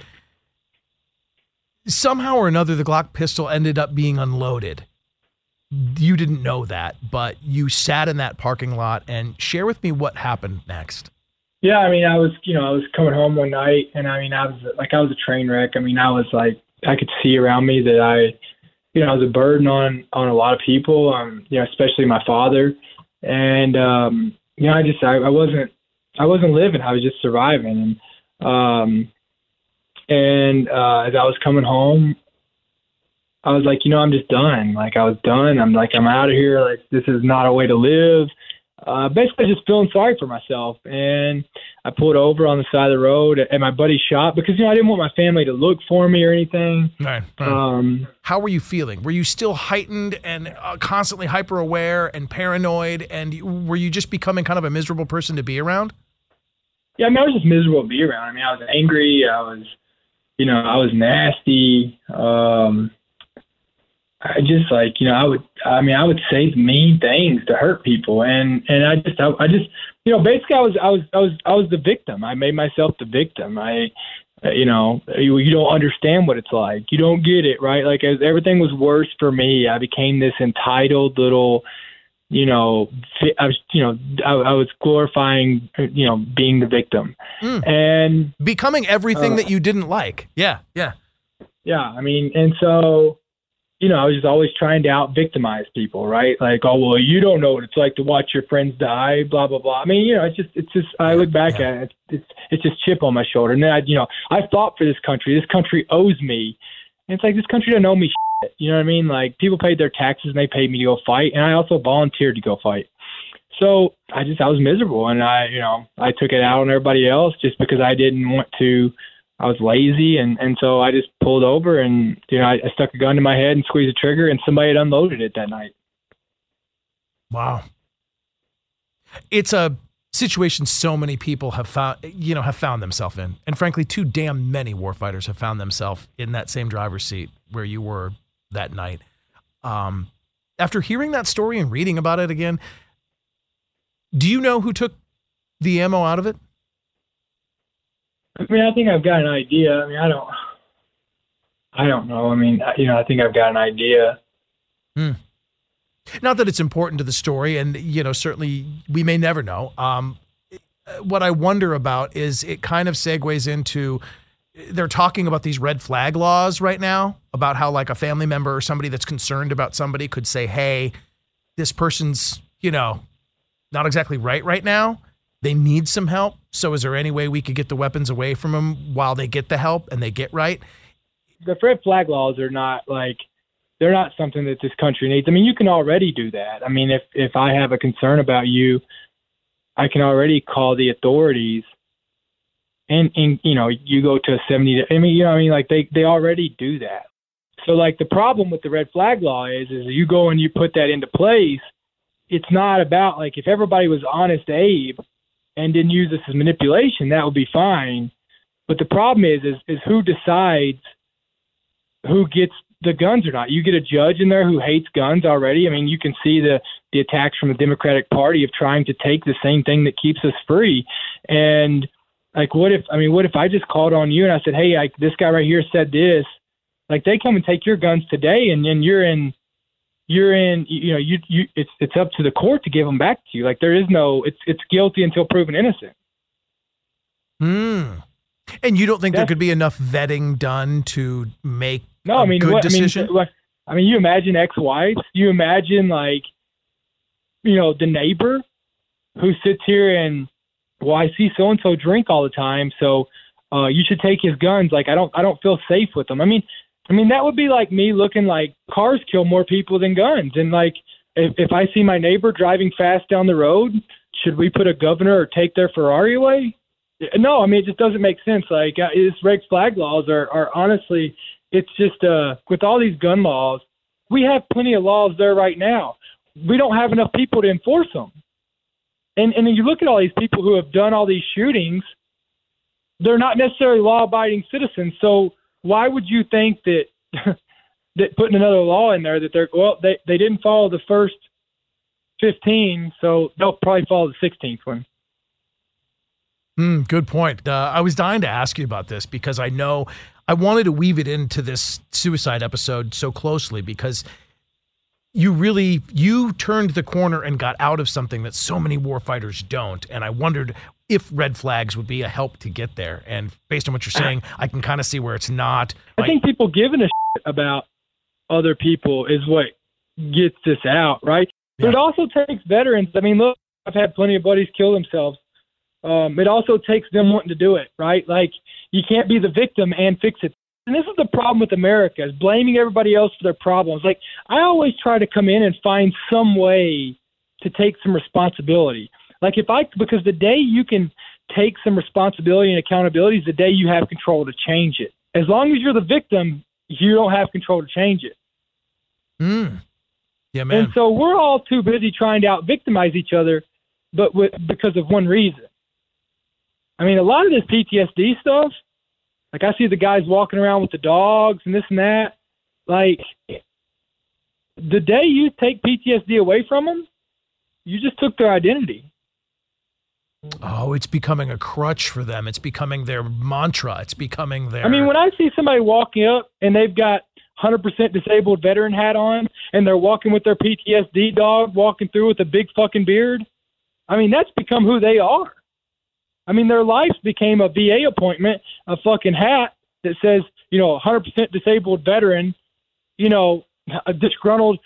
Speaker 3: somehow or another, the Glock pistol ended up being unloaded. You didn't know that, but you sat in that parking lot. And share with me what happened next.
Speaker 4: Yeah, I mean, I was coming home one night, and I was a train wreck. I mean, I could see around me that I was a burden on a lot of people, especially my father. And, I wasn't living. I was just surviving. And as I was coming home, I was like, I'm just done. Like, I was done. I'm out of here. Like, this is not a way to live. Basically just feeling sorry for myself. And I pulled over on the side of the road at my buddy's shop because, I didn't want my family to look for me or anything.
Speaker 3: Right. How were you feeling? Were you still heightened and constantly hyper aware and paranoid? And were you just becoming kind of a miserable person to be around?
Speaker 4: Yeah, I mean, I was just miserable to be around. I mean, I was angry. I was nasty. I just I would say mean things to hurt people, and I just basically I was the victim. I made myself the victim. You don't understand what it's like. You don't get it, right? Like, as everything was worse for me, I became this entitled little, I was glorifying, being the victim and
Speaker 3: becoming everything that you didn't like. Yeah.
Speaker 4: I mean, and so. I was just always trying to out-victimize people, right? Like, oh, well, you don't know what it's like to watch your friends die, blah, blah, blah. I mean, it's just. I look back at it, it's just chip on my shoulder. And then, I fought for this country. This country owes me. And it's like, this country doesn't owe me shit. You know what I mean? Like, people paid their taxes and they paid me to go fight. And I also volunteered to go fight. So I was miserable. And I took it out on everybody else just because I didn't want to. I was lazy, and so I just pulled over, and I stuck a gun to my head and squeezed the trigger, and somebody had unloaded it that night.
Speaker 3: Wow. It's a situation so many people have found themselves in, and frankly, too damn many warfighters have found themselves in that same driver's seat where you were that night. After hearing that story and reading about it again, do you know who took the ammo out of it?
Speaker 4: I mean, I think I've got an idea. I mean, I don't know. I mean, I think I've got an idea.
Speaker 3: Not that it's important to the story, and, certainly we may never know. What I wonder about is it kind of segues into, they're talking about these red flag laws right now, about how, like, a family member or somebody that's concerned about somebody could say, hey, this person's, not exactly right now. they need some help. So is there any way we could get the weapons away from them while they get the help and they get right?
Speaker 4: The red flag laws are not they're not something that this country needs. I mean, you can already do that. I mean, if I have a concern about you, I can already call the authorities and you go to a 70. They already do that. So like the problem with the red flag law is you go and you put that into place. It's not about like if everybody was honest Abe and didn't use this as manipulation, that would be fine. But the problem is who decides who gets the guns or not. You get a judge in there who hates guns already. I mean, you can see the attacks from the Democratic Party of trying to take the same thing that keeps us free. And like, what if I just called on you and I said, hey, this guy right here said this, like they come and take your guns today and then it's up to the court to give them back to you. Like there is it's guilty until proven innocent.
Speaker 3: And you don't think there could be enough vetting done to make good decision? You imagine ex-wives. You imagine the neighbor who sits here and, well, I see so-and-so drink all the time, so you should take his guns. Like, I don't feel safe with them. I mean, that would be like me looking like cars kill more people than guns. And like, if I see my neighbor driving fast down the road, should we put a governor or take their Ferrari away? No, I mean, it just doesn't make sense. Like, these red flag laws are honestly, it's just, with all these gun laws, we have plenty of laws there right now. We don't have enough people to enforce them. And then you look at all these people who have done all these shootings, they're not necessarily law-abiding citizens. So why would you think that that putting another law in there that they didn't follow the first 15, so they'll probably follow the 16th one. Good point. I was dying to ask you about this because I know I wanted to weave it into this suicide episode so closely because you turned the corner and got out of something that so many warfighters don't. And I wondered if red flags would be a help to get there. And based on what you're saying, I can kind of see where it's not.
Speaker 4: I think people giving a shit about other people is what gets this out, right? Yeah. But it also takes veterans. I mean, look, I've had plenty of buddies kill themselves. It also takes them wanting to do it, right? Like, you can't be the victim and fix it. And this is the problem with America, is blaming everybody else for their problems. Like, I always try to come in and find some way to take some responsibility. Like, because the day you can take some responsibility and accountability is the day you have control to change it. As long as you're the victim, you don't have control to change it.
Speaker 3: Yeah, man.
Speaker 4: And so we're all too busy trying to out-victimize each other, but because of one reason. I mean, a lot of this PTSD stuff, like I see the guys walking around with the dogs and this and that. Like, the day you take PTSD away from them, you just took their identity.
Speaker 3: Oh, it's becoming a crutch for them. It's becoming their mantra. It's becoming their...
Speaker 4: I mean, when I see somebody walking up and they've got 100% disabled veteran hat on and they're walking with their PTSD dog walking through with a big fucking beard, I mean, that's become who they are. I mean, their life became a VA appointment, a fucking hat that says, 100% disabled veteran, a disgruntled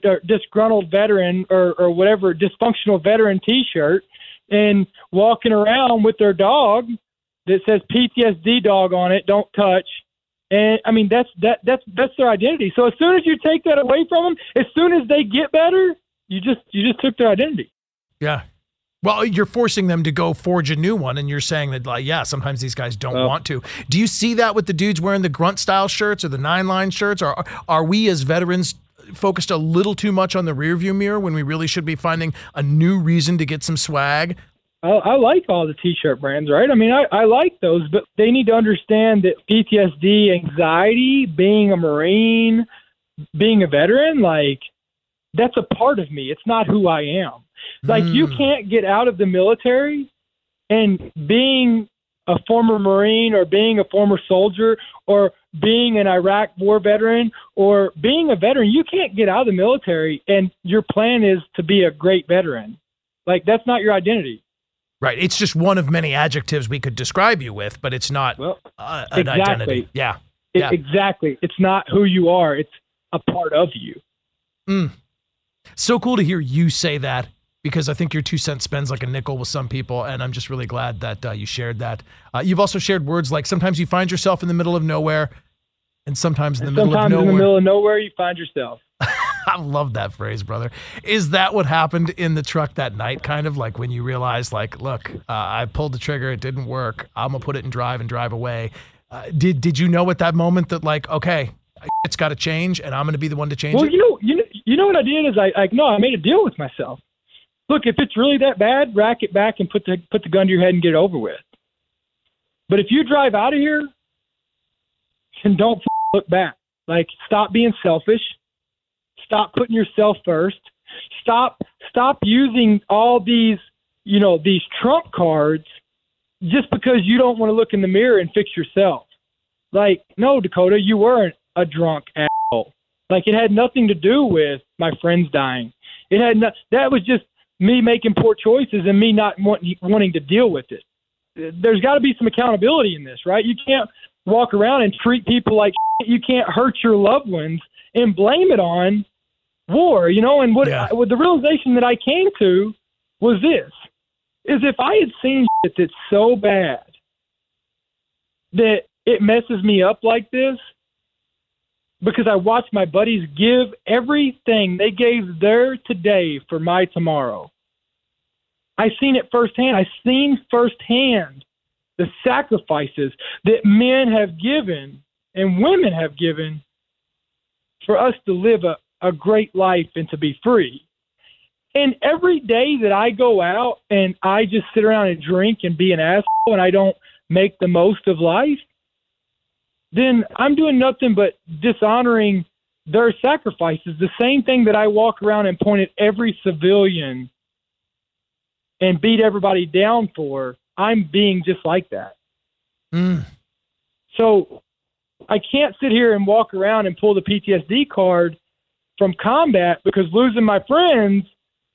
Speaker 4: veteran or whatever, dysfunctional veteran T-shirt, and walking around with their dog that says PTSD dog on it, don't touch. And I mean, that's their identity. So as soon as you take that away from them, as soon as they get better, you just took their identity.
Speaker 3: Yeah. Well, you're forcing them to go forge a new one, and you're saying that, sometimes these guys don't want to. Do you see that with the dudes wearing the grunt-style shirts or the 9-line shirts? Or are we as veterans focused a little too much on the rearview mirror when we really should be finding a new reason to get some swag?
Speaker 4: I like all the T-shirt brands, right? I mean, I like those, but they need to understand that PTSD, anxiety, being a Marine, being a veteran, like, that's a part of me. It's not who I am. Like, you can't get out of the military and being a former Marine or being a former soldier or being an Iraq war veteran or being a veteran, you can't get out of the military and your plan is to be a great veteran. Like, that's not your identity.
Speaker 3: Right. It's just one of many adjectives we could describe you with, but it's not an identity. Yeah.
Speaker 4: Exactly. It's not who you are. It's a part of you.
Speaker 3: So cool to hear you say that because I think your 2 cents spends like a nickel with some people, and I'm just really glad that you shared that. You've also shared words like sometimes you find yourself in the middle of nowhere, and sometimes in the middle of nowhere.
Speaker 4: Sometimes in the middle of nowhere you find yourself.
Speaker 3: I love that phrase, brother. Is that what happened in the truck that night, kind of like when you realized, like, look, I pulled the trigger, it didn't work, I'm going to put it in drive and drive away. Did you know at that moment that, like, okay, it's got to change and I'm going to be the one to change it?
Speaker 4: Well, you know what I did is I made a deal with myself. Look, if it's really that bad, rack it back and put the gun to your head and get it over with. But if you drive out of here, then don't look back. Like, stop being selfish. Stop putting yourself first. Stop using all these trump cards just because you don't want to look in the mirror and fix yourself. Like, no, Dakota, you weren't a drunk asshole. Like, it had nothing to do with my friends dying. That was just me making poor choices and me not wanting to deal with it. There's got to be some accountability in this, right? You can't walk around and treat people like shit. You can't hurt your loved ones and blame it on war, and what the realization that I came to was this, is if I had seen shit that's so bad that it messes me up like this, because I watched my buddies give everything they gave their today for my tomorrow. I seen it firsthand. I seen firsthand the sacrifices that men have given and women have given for us to live a great life and to be free. And every day that I go out and I just sit around and drink and be an asshole and I don't make the most of life, then I'm doing nothing but dishonoring their sacrifices. The same thing that I walk around and point at every civilian and beat everybody down for, I'm being just like that. So I can't sit here and walk around and pull the PTSD card from combat because losing my friends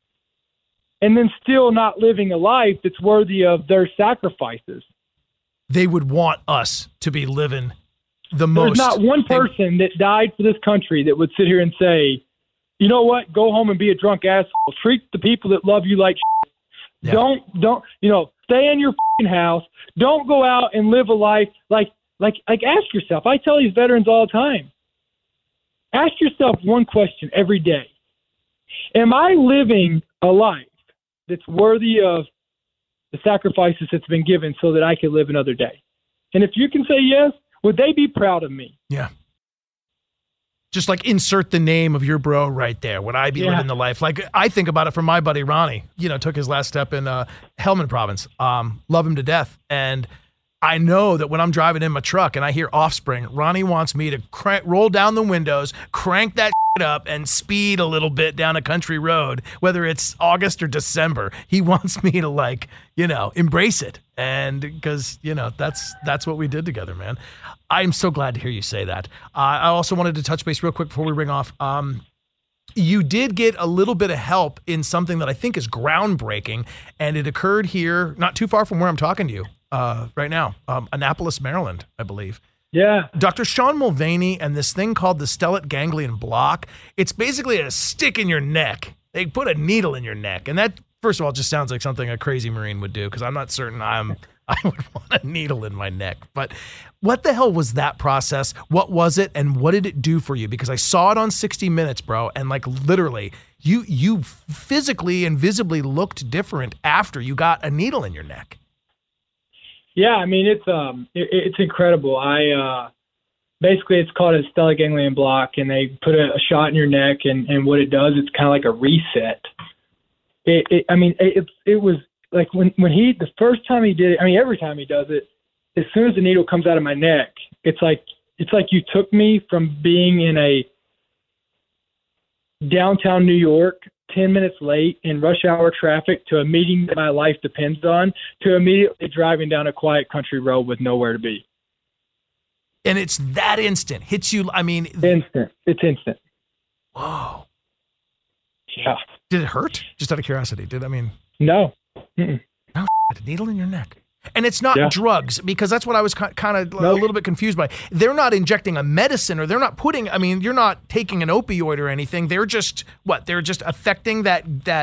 Speaker 4: and then still not living a life that's worthy of their sacrifices.
Speaker 3: They would want us to be living the most.
Speaker 4: There's not one person that died for this country that would sit here and say, you know what, go home and be a drunk asshole. Treat the people that love you like shit. Yeah. Don't, stay in your house. Don't go out and live a life like ask yourself. I tell these veterans all the time, ask yourself one question every day. Am I living a life that's worthy of the sacrifices that's been given so that I can live another day? And if you can say yes, would they be proud of me?
Speaker 3: Yeah. Just like insert the name of your bro right there. Would I be living the life? Like, I think about it from my buddy Ronnie, took his last step in Helmand province. Love him to death. And I know that when I'm driving in my truck and I hear Offspring, Ronnie wants me to roll down the windows, crank that up and speed a little bit down a country road, whether it's August or December. He wants me to embrace it. And because, that's what we did together, man. I'm so glad to hear you say that. I also wanted to touch base real quick before we ring off. You did get a little bit of help in something that I think is groundbreaking, and it occurred here not too far from where I'm talking to you right now, Annapolis, Maryland, I believe.
Speaker 4: Yeah.
Speaker 3: Dr. Sean Mulvaney and this thing called the stellate ganglion block. It's basically a stick in your neck. They put a needle in your neck. And that, first of all, just sounds like something a crazy Marine would do, because I'm not certain I would want a needle in my neck. But what the hell was that process? What was it? And what did it do for you? Because I saw it on 60 Minutes, bro. And like literally, you physically and visibly looked different after you got a needle in your neck.
Speaker 4: Yeah, I mean, it's incredible. Basically it's called a stellate ganglion block, and they put a shot in your neck, and what it does, it's kind of like a reset. It was like when the first time he did it, every time he does it, as soon as the needle comes out of my neck, it's like you took me from being in a downtown New York 10 minutes late in rush hour traffic to a meeting that my life depends on, to immediately driving down a quiet country road with nowhere to be.
Speaker 3: And it's that instant. Hits you,
Speaker 4: Instant. It's instant.
Speaker 3: Whoa.
Speaker 4: Yeah.
Speaker 3: Did it hurt? Just out of curiosity.
Speaker 4: No.
Speaker 3: No, a needle in your neck. And it's not drugs, because that's what I was kind of a little bit confused by. They're not injecting a medicine, or they're not you're not taking an opioid or anything. They're just, they're just affecting that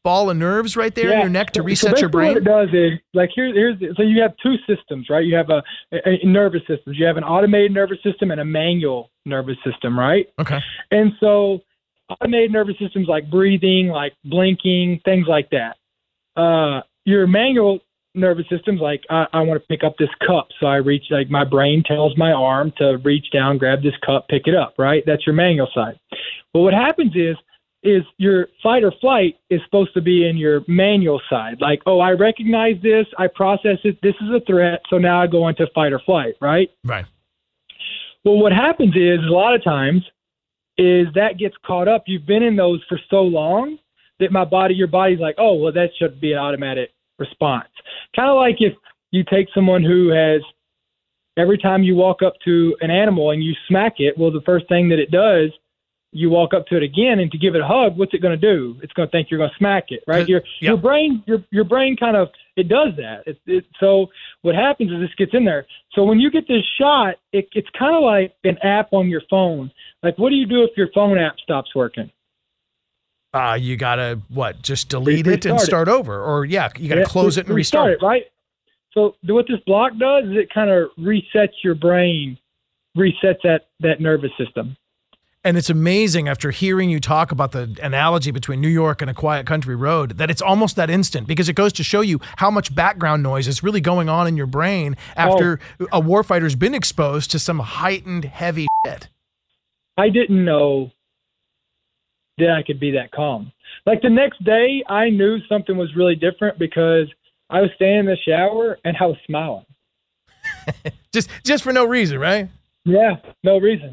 Speaker 3: ball of nerves right there in your neck to reset your brain?
Speaker 4: What it does is, like, so you have two systems, right? You have a nervous system. You have an automated nervous system and a manual nervous system, right?
Speaker 3: Okay.
Speaker 4: And so automated nervous systems like breathing, like blinking, things like that. Your manual nervous system's like, I want to pick up this cup. So I reach, like, my brain tells my arm to reach down, grab this cup, pick it up, right? That's your manual side. Well, what happens is your fight or flight is supposed to be in your manual side. Like, oh, I recognize this, I process it, this is a threat, so now I go into fight or flight, right?
Speaker 3: Right.
Speaker 4: Well, what happens is a lot of times is that gets caught up. You've been in those for so long that your body's like, oh, well, that should be an automatic response. Kind of like if you take someone who has, every time you walk up to an animal and you smack it, well, the first thing that it does, you walk up to it again, and to give it a hug, what's it going to do? It's going to think you're going to smack it, right? Your brain kind of, it does that. So what happens is this gets in there. So when you get this shot, it's kind of like an app on your phone. Like, what do you do if your phone app stops working?
Speaker 3: You got to, just delete it and start over? Or, you got to close it and restart it,
Speaker 4: right? So what this block does is it kind of resets your brain, resets that nervous system.
Speaker 3: And it's amazing, after hearing you talk about the analogy between New York and a quiet country road, that it's almost that instant, because it goes to show you how much background noise is really going on in your brain after a warfighter's been exposed to some heightened, heavy shit. I
Speaker 4: didn't know that I could be that calm. Like, the next day, I knew something was really different because I was standing in the shower and I was smiling.
Speaker 3: just for no reason, right?
Speaker 4: Yeah, no reason.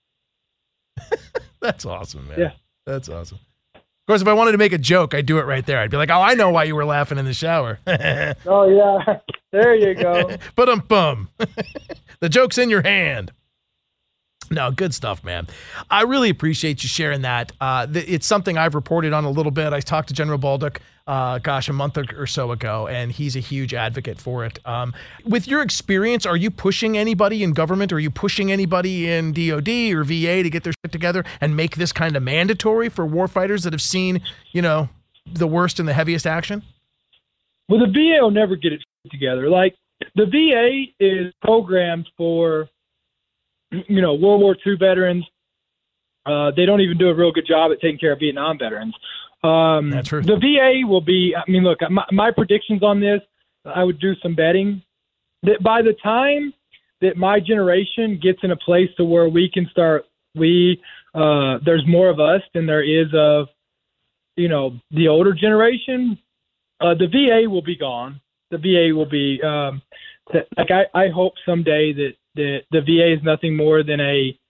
Speaker 3: That's awesome, man.
Speaker 4: Yeah.
Speaker 3: That's awesome. Of course, if I wanted to make a joke, I'd do it right there. I'd be like, oh, I know why you were laughing in the shower.
Speaker 4: Oh, yeah. There you go.
Speaker 3: Ba-dum-bum. The joke's in your hand. No, good stuff, man. I really appreciate you sharing that. It's something I've reported on a little bit. I talked to General Baldock, a month or so ago, and he's a huge advocate for it. With your experience, are you pushing anybody in government? Are you pushing anybody in DOD or VA to get their shit together and make this kind of mandatory for warfighters that have seen, the worst and the heaviest action?
Speaker 4: Well, the VA will never get it together. Like, the VA is programmed for, World War II veterans. They don't even do a real good job at taking care of Vietnam veterans.
Speaker 3: That's true.
Speaker 4: The VA will be, look, my predictions on this, I would do some betting, that by the time that my generation gets in a place to where we can start, there's more of us than there is of, the older generation, the VA will be gone. The VA will be, I hope someday that the VA is nothing more than a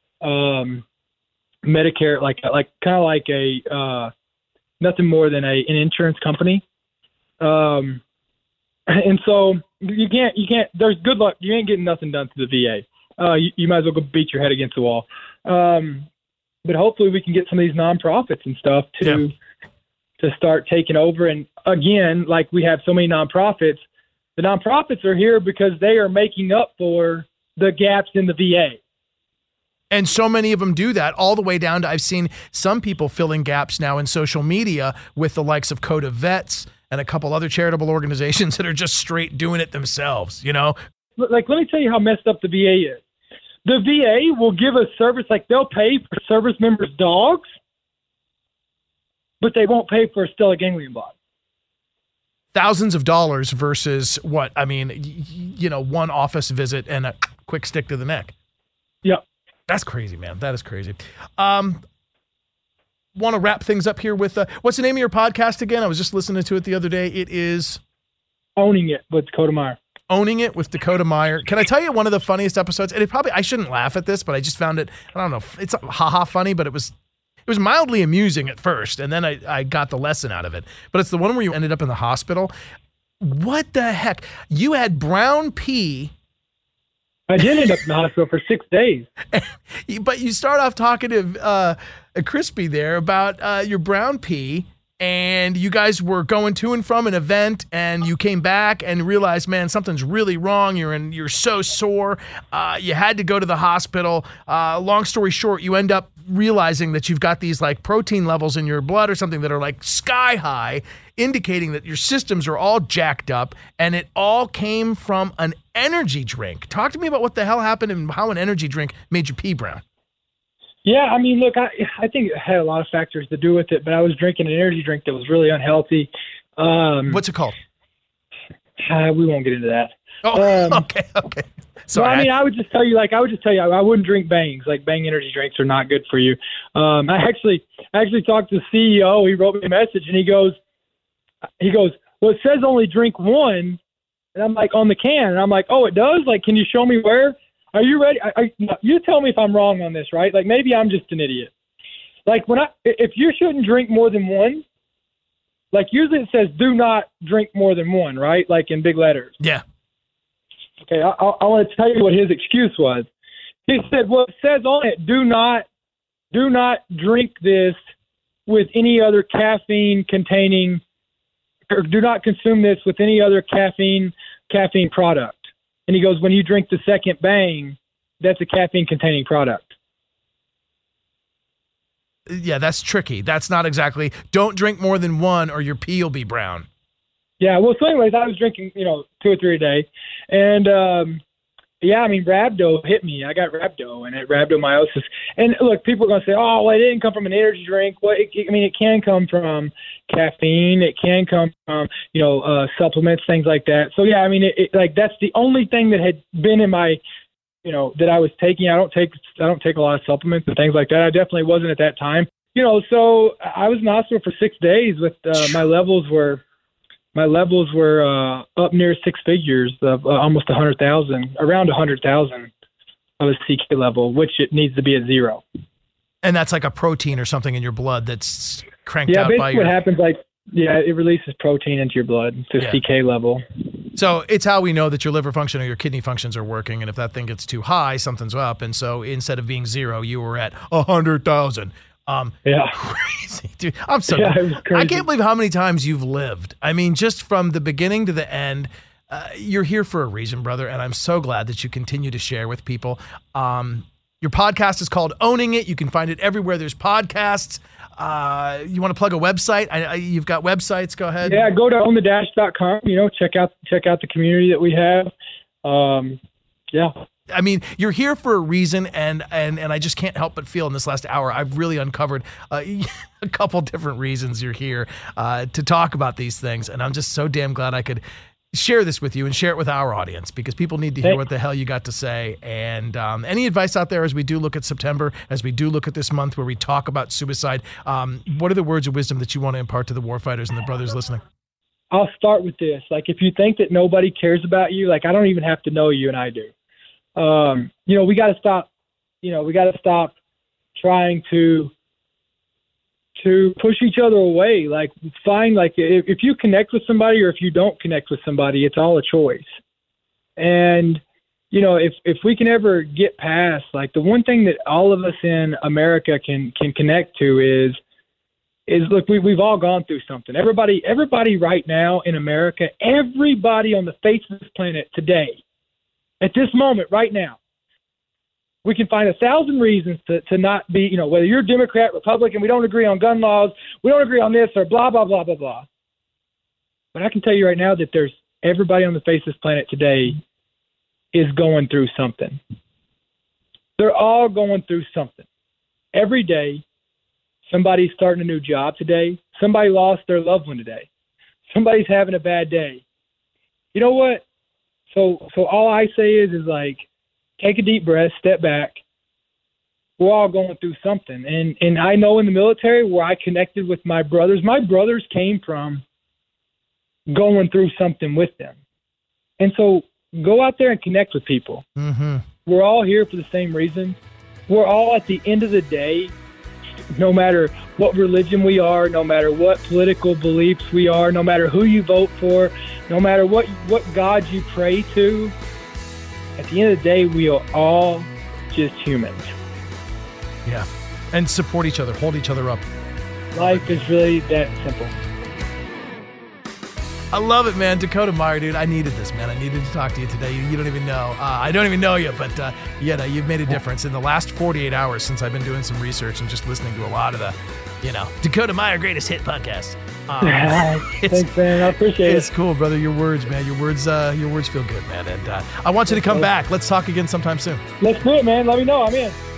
Speaker 4: Medicare, nothing more than an insurance company. And so you can't, there's good luck. You ain't getting nothing done to the VA. You might as well go beat your head against the wall. But hopefully we can get some of these nonprofits and stuff to start taking over. And again, like, we have so many nonprofits, the nonprofits are here because they are making up for the gaps in the VA.
Speaker 3: And so many of them do that, all the way down to, I've seen some people filling gaps now in social media with the likes of Code of Vets and a couple other charitable organizations that are just straight doing it themselves,
Speaker 4: Like, let me tell you how messed up the VA is. The VA will give a service, like, they'll pay for service members' dogs, but they won't pay for a stellate ganglion block.
Speaker 3: Thousands of dollars versus what? One office visit and a quick stick to the neck.
Speaker 4: Yep.
Speaker 3: That's crazy, man. That is crazy. Want to wrap things up here with, what's the name of your podcast again? I was just listening to it the other day. It is
Speaker 4: Owning It with Dakota Meyer.
Speaker 3: Owning It with Dakota Meyer. Can I tell you one of the funniest episodes? And I shouldn't laugh at this, but I just found it, I don't know, it's haha funny, but it was mildly amusing at first, and then I got the lesson out of it. But it's the one where you ended up in the hospital. What the heck? You had brown pee.
Speaker 4: I did end up in the hospital for 6 days.
Speaker 3: But you start off talking to Crispy there about your brown pee, and you guys were going to and from an event, and you came back and realized, man, something's really wrong. You're so sore. You had to go to the hospital. Long story short, you end up realizing that you've got these like protein levels in your blood or something that are like sky high, indicating that your systems are all jacked up, and it all came from an energy drink. Talk to me about what the hell happened and how an energy drink made you pee brown.
Speaker 4: Yeah, I mean, look, I think it had a lot of factors to do with it, but I was drinking an energy drink that was really unhealthy.
Speaker 3: What's it called?
Speaker 4: We won't get into that.
Speaker 3: Oh, okay. Sorry.
Speaker 4: Well, I mean, I would just tell you, I wouldn't drink Bangs. Like, Bang energy drinks are not good for you. I actually talked to the CEO. He wrote me a message, and he goes, well, it says only drink one. And I'm like, on the can. And I'm like, oh, it does? Like, can you show me where? Are you ready? You tell me if I'm wrong on this, right? Like, maybe I'm just an idiot. Like, if you shouldn't drink more than one, like, usually it says do not drink more than one, right? Like, in big letters.
Speaker 3: Yeah.
Speaker 4: Okay, I want to tell you what his excuse was. He said, well, it says on it, do not drink this with any other caffeine-containing, or do not consume this with any other caffeine product. And he goes, when you drink the second Bang, that's a caffeine-containing product.
Speaker 3: Yeah, that's tricky. That's not exactly, don't drink more than one or your pee will be brown.
Speaker 4: Yeah, well, so anyways, I was drinking, 2 or 3 a day. And, rhabdo hit me. I got rhabdo, and it rhabdomyosis. And, look, people are going to say, oh, well, it didn't come from an energy drink. Well, it can come from caffeine. It can come from, supplements, things like that. So, yeah, I mean, that's the only thing that had been in my, that I was taking. I don't take a lot of supplements and things like that. I definitely wasn't at that time. So I was in the hospital for 6 days with my levels were up near six figures of almost 100,000, around 100,000 of a CK level, which it needs to be at 0.
Speaker 3: And that's like a protein or something in your blood that's cranked out
Speaker 4: by your... Yeah,
Speaker 3: basically
Speaker 4: what happens, it releases protein into your blood to CK level.
Speaker 3: So it's how we know that your liver function or your kidney functions are working, and if that thing gets too high, something's up. And so instead of being 0, you were at 100,000. Crazy, dude. I'm so I can't believe how many times you've lived. I mean, just from the beginning to the end, you're here for a reason, brother. And I'm so glad that you continue to share with people. Your podcast is called Owning It. You can find it everywhere there's podcasts. You want to plug a website? You've got websites. Go ahead.
Speaker 4: Yeah, go to ownthedash.com. Check out the community that we have.
Speaker 3: I mean, you're here for a reason, and I just can't help but feel in this last hour, I've really uncovered a couple different reasons you're here to talk about these things, and I'm just so damn glad I could share this with you and share it with our audience, because people need to hear what the hell you got to say. And any advice out there as we do look at September, as we do look at this month where we talk about suicide, what are the words of wisdom that you want to impart to the warfighters and the brothers listening?
Speaker 4: I'll start with this. Like, if you think that nobody cares about you, like, I don't even have to know you, and I do. We got to stop. We got to stop trying to push each other away. Like, find, like, if you connect with somebody or if you don't connect with somebody, it's all a choice. And if we can ever get past, like, the one thing that all of us in America can connect to is look, we've all gone through something. Everybody right now in America, everybody on the face of this planet today, at this moment, right now, we can find 1,000 reasons to not be, whether you're Democrat, Republican, we don't agree on gun laws, we don't agree on this, or blah, blah, blah, blah, blah. But I can tell you right now that there's everybody on the face of this planet today is going through something. They're all going through something. Every day, somebody's starting a new job today. Somebody lost their loved one today. Somebody's having a bad day. You know what? So all I say is like, take a deep breath, step back. We're all going through something. And I know in the military where I connected with my brothers came from going through something with them. And so go out there and connect with people.
Speaker 3: Mm-hmm.
Speaker 4: We're all here for the same reason. We're all, at the end of the day, no matter what religion we are, no matter what political beliefs we are, no matter who you vote for, no matter what God you pray to, at the end of the day, we are all just humans.
Speaker 3: Yeah. And support each other, hold each other up.
Speaker 4: Life is really that simple.
Speaker 3: I love it, man. Dakota Meyer, dude, I needed this, man. I needed to talk to you today. You don't even know. I don't even know you, but you've made a difference in the last 48 hours since I've been doing some research and just listening to a lot of the, Dakota Meyer Greatest Hit podcast.
Speaker 4: Thanks, man. I appreciate it.
Speaker 3: It's cool, brother. Your words, man. Your words feel good, man. And I want you to come back. Let's talk again sometime soon.
Speaker 4: Let's do it, man. Let me know. I'm in.